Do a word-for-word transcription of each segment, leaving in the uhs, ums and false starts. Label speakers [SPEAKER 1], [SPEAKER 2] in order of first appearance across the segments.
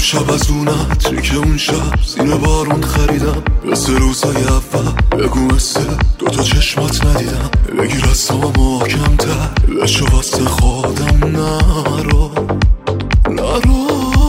[SPEAKER 1] شب از اون عطری که اون شب زیر بارون خریدم، مثل روزای اول بگو مثل دوتا چشمات ندیدم. بگیر از تو محکم تر بشو واسه خودم، نرو نرو.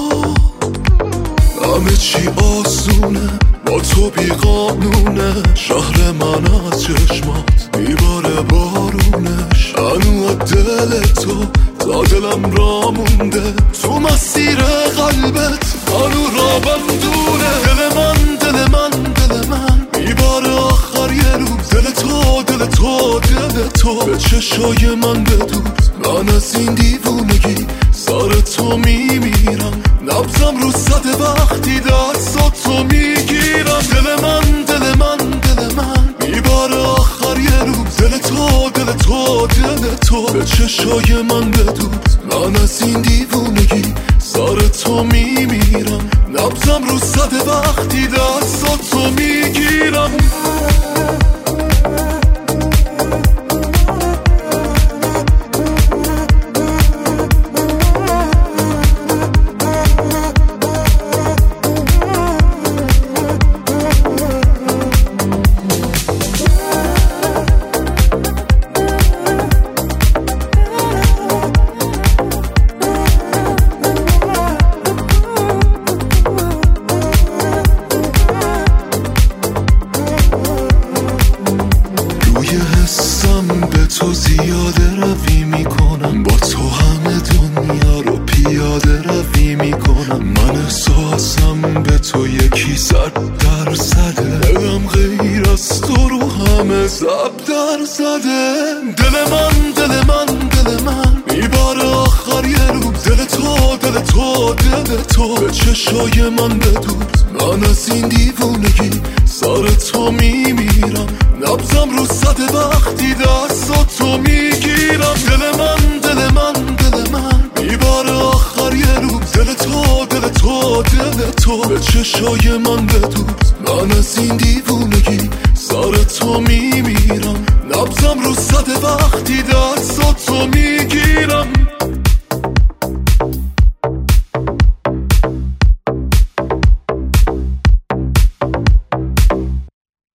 [SPEAKER 1] همه چی آسونه با تو بی قانونه، شهر من از چشمات میباره بارونش. هنو دل تو تا دلم را مونده، تو مسیر قلبت هنو را بندونه. دل من دل من دل من میباره آخر یه روز، دل تو دل تو دل تو به چشای من بدوز. من از این دیوونگی سر تو میمیرم، نبضم رو صده وقتی دست تو میگیرم. دل من دل من دل من میباره آخر یه روز، دل تو دل تو دل تو به چشای من بدوز. من از این دیوونگی سر تو میمیرم، نبضم رو صده وقتی دست تو میگیرم. به تو زیاده روی میکنم، با تو همه دنیا رو پیاده روی میکنم. من احساسم به تو یکی صد درصده، دلم غیر از تو رو همه ضرب در زده. دل من دل من دل من میباره آخر یه روز، دل تو دل تو دل تو به چشای من بدوز. من از این دیوونگی سر تو میمیرم، نبضم رو صده وقتی دست تو میگیرم. دل من دل من دل من میباره آخر یه روز، دل تو دل تو دل تو به چشای من بدوز. من از این دیوونگی سر تو میمیرم، نبضم رو صده وقتی دست تو میگیرم.